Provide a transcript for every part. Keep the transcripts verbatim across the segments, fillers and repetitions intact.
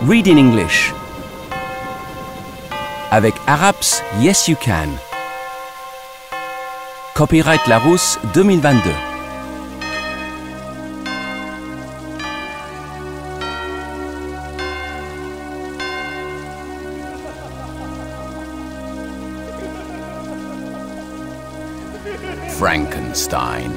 Read in English. Avec Araps Yes You Can. Copyright Larousse deux mille vingt-deux. Frankenstein.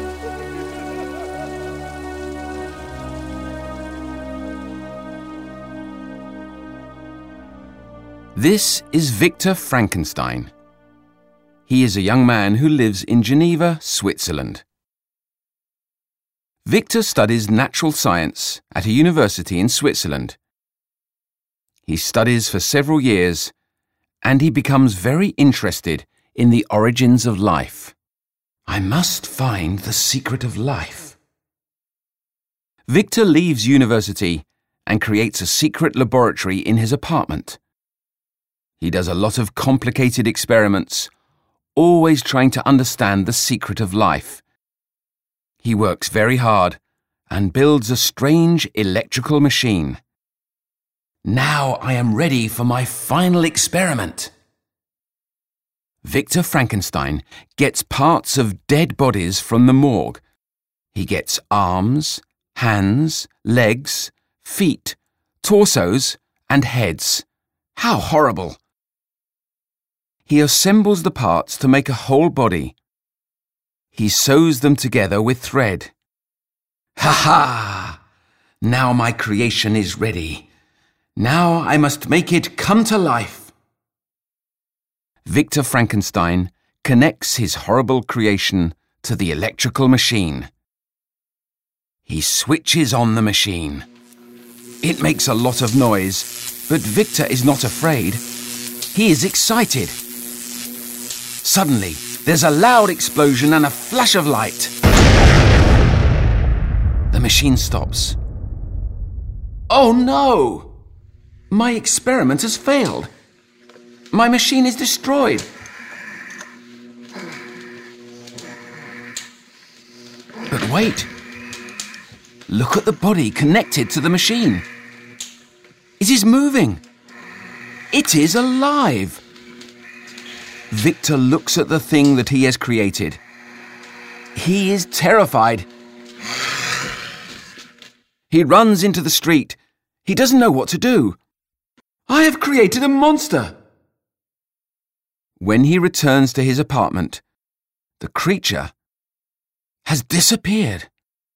This is Victor Frankenstein. He is a young man who lives in Geneva, Switzerland. Victor studies natural science at a university in Switzerland. He studies for several years and he becomes very interested in the origins of life. I must find the secret of life. Victor leaves university and creates a secret laboratory in his apartment. He does a lot of complicated experiments, always trying to understand the secret of life. He works very hard and builds a strange electrical machine. Now I am ready for my final experiment. Victor Frankenstein gets parts of dead bodies from the morgue. He gets arms, hands, legs, feet, torsos, and heads. How horrible! He assembles the parts to make a whole body. He sews them together with thread. Ha ha! Now my creation is ready. Now I must make it come to life. Victor Frankenstein connects his horrible creation to the electrical machine. He switches on the machine. It makes a lot of noise, but Victor is not afraid. He is excited. Suddenly, there's a loud explosion and a flash of light. The machine stops. Oh no! My experiment has failed. My machine is destroyed. But wait. Look at the body connected to the machine. It is moving. It is alive. Victor looks at the thing that he has created. He is terrified. He runs into the street. He doesn't know what to do. I have created a monster. When he returns to his apartment, the creature has disappeared.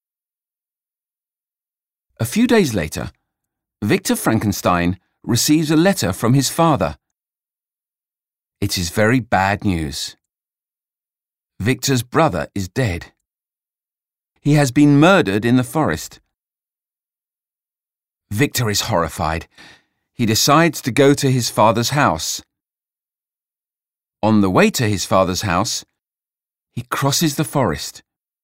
A few days later, Victor Frankenstein receives a letter from his father. It is very bad news. Victor's brother is dead. He has been murdered in the forest. Victor is horrified. He decides to go to his father's house. On the way to his father's house, he crosses the forest.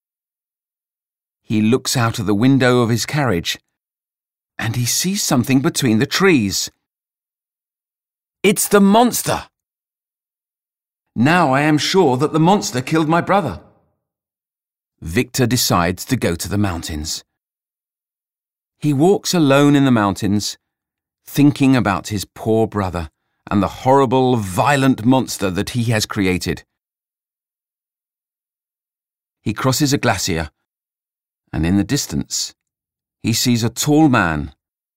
He looks out of the window of his carriage and he sees something between the trees. It's the monster! Now I am sure that the monster killed my brother. Victor decides to go to the mountains. He walks alone in the mountains, thinking about his poor brother and the horrible, violent monster that he has created. He crosses a glacier, and in the distance, he sees a tall man.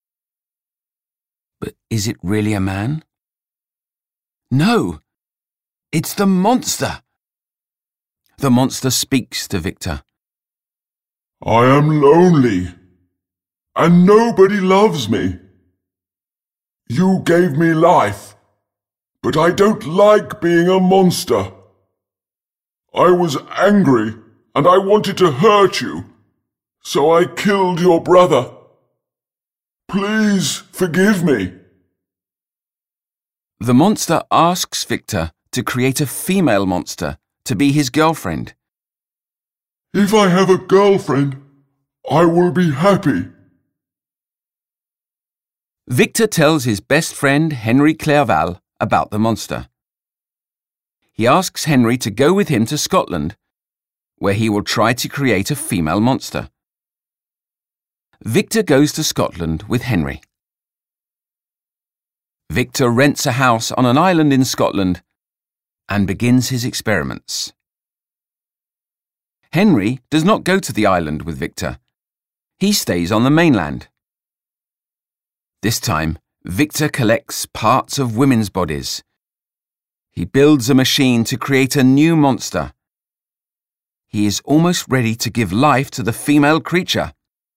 But is it really a man? No, it's the monster. The monster speaks to Victor. I am lonely, and nobody loves me. You gave me life, but I don't like being a monster. I was angry and I wanted to hurt you, so I killed your brother. Please forgive me. The monster asks Victor to create a female monster to be his girlfriend. If I have a girlfriend, I will be happy. Victor tells his best friend Henry Clerval about the monster. He asks Henry to go with him to Scotland, where he will try to create a female monster. Victor goes to Scotland with Henry. Victor rents a house on an island in Scotland and begins his experiments. Henry does not go to the island with Victor. He stays on the mainland. This time, Victor collects parts of women's bodies. He builds a machine to create a new monster. He is almost ready to give life to the female creature.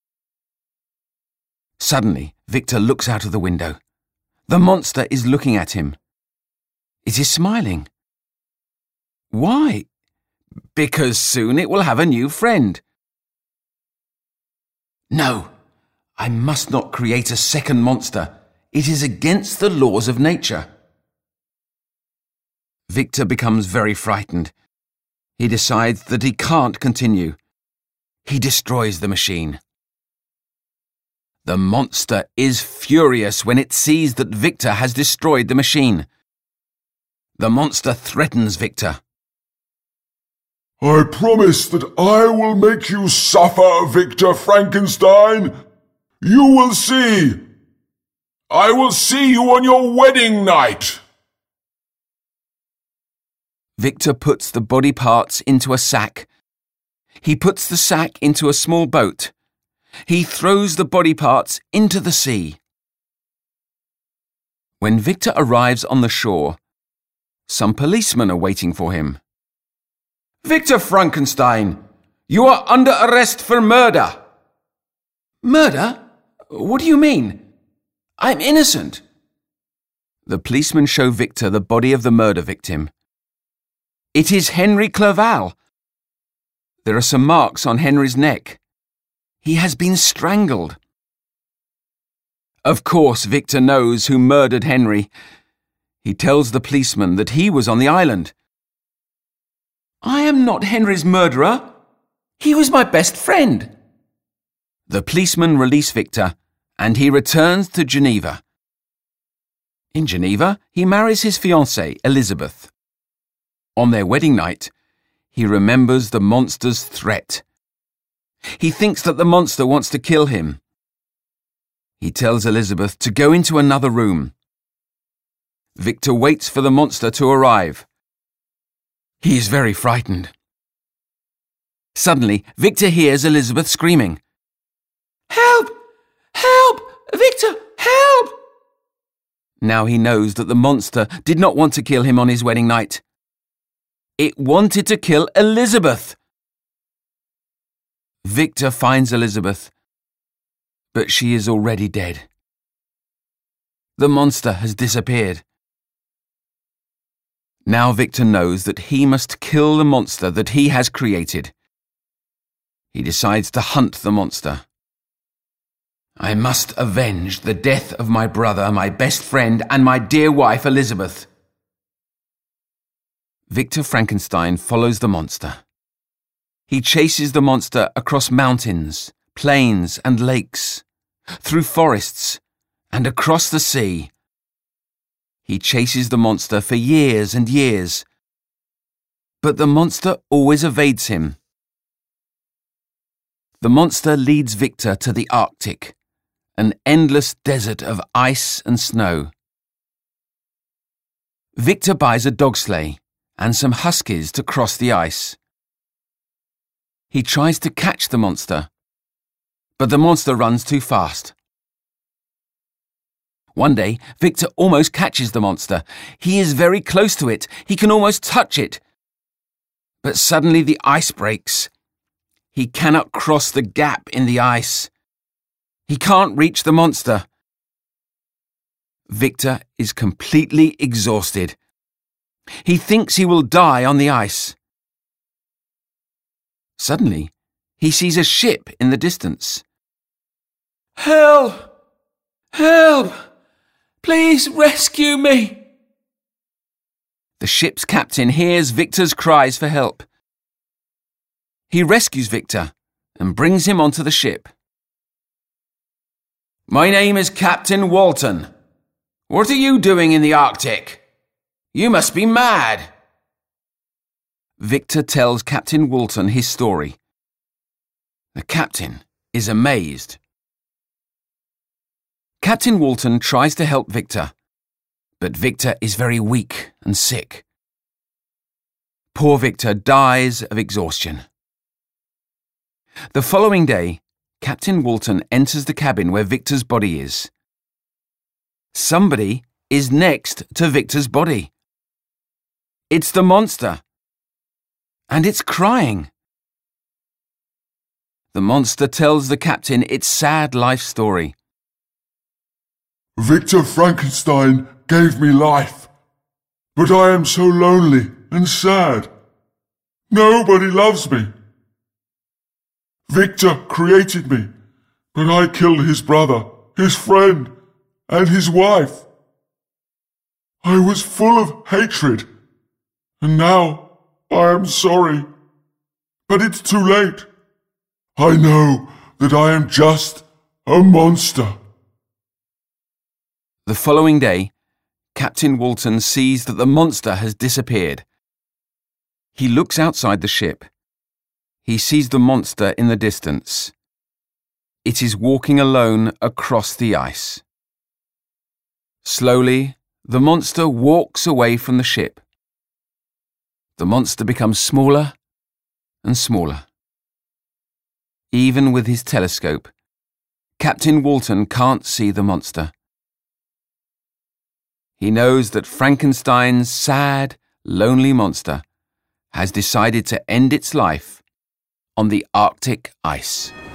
Suddenly, Victor looks out of the window. The monster is looking at him. It is smiling. Why? Because soon it will have a new friend. No, I must not create a second monster. It is against the laws of nature. Victor becomes very frightened. He decides that he can't continue. He destroys the machine. The monster is furious when it sees that Victor has destroyed the machine. The monster threatens Victor. I promise that I will make you suffer, Victor Frankenstein. You will see. I will see you on your wedding night. Victor puts the body parts into a sack. He puts the sack into a small boat. He throws the body parts into the sea. When Victor arrives on the shore, some policemen are waiting for him. Victor Frankenstein, you are under arrest for murder. Murder? What do you mean? I'm innocent. The policemen show Victor the body of the murder victim. It is Henry Clerval. There are some marks on Henry's neck. He has been strangled. Of course, Victor knows who murdered Henry. He tells the policeman that he was on the island. I am not Henry's murderer. He was my best friend. The policemen release Victor, and he returns to Geneva. In Geneva, he marries his fiancée, Elizabeth. On their wedding night, he remembers the monster's threat. He thinks that the monster wants to kill him. He tells Elizabeth to go into another room. Victor waits for the monster to arrive. He is very frightened. Suddenly, Victor hears Elizabeth screaming. Help! Help! Victor, help! Now he knows that the monster did not want to kill him on his wedding night. It wanted to kill Elizabeth. Victor finds Elizabeth, but she is already dead. The monster has disappeared. Now Victor knows that he must kill the monster that he has created. He decides to hunt the monster. I must avenge the death of my brother, my best friend, and my dear wife, Elizabeth. Victor Frankenstein follows the monster. He chases the monster across mountains, plains, and lakes, through forests, and across the sea. He chases the monster for years and years, but the monster always evades him. The monster leads Victor to the Arctic, an endless desert of ice and snow. Victor buys a dog sleigh and some huskies to cross the ice. He tries to catch the monster, but the monster runs too fast. One day, Victor almost catches the monster. He is very close to it. He can almost touch it. But suddenly the ice breaks. He cannot cross the gap in the ice. He can't reach the monster. Victor is completely exhausted. He thinks he will die on the ice. Suddenly, he sees a ship in the distance. Help! Help! Please rescue me! The ship's captain hears Victor's cries for help. He rescues Victor and brings him onto the ship. My name is Captain Walton. What are you doing in the Arctic? You must be mad. Victor tells Captain Walton his story. The captain is amazed. Captain Walton tries to help Victor, But Victor is very weak and sick. Poor Victor dies of exhaustion. The following day, Captain Walton enters the cabin where Victor's body is. Somebody is next to Victor's body. It's the monster. And it's crying. The monster tells the captain its sad life story. Victor Frankenstein gave me life, but I am so lonely and sad. Nobody loves me. Victor created me, but I killed his brother, his friend, and his wife. I was full of hatred, and now I am sorry. But it's too late. I know that I am just a monster. The following day, Captain Walton sees that the monster has disappeared. He looks outside the ship. He sees the monster in the distance. It is walking alone across the ice. Slowly, the monster walks away from the ship. The monster becomes smaller and smaller. Even with his telescope, Captain Walton can't see the monster. He knows that Frankenstein's sad, lonely monster has decided to end its life on the Arctic ice.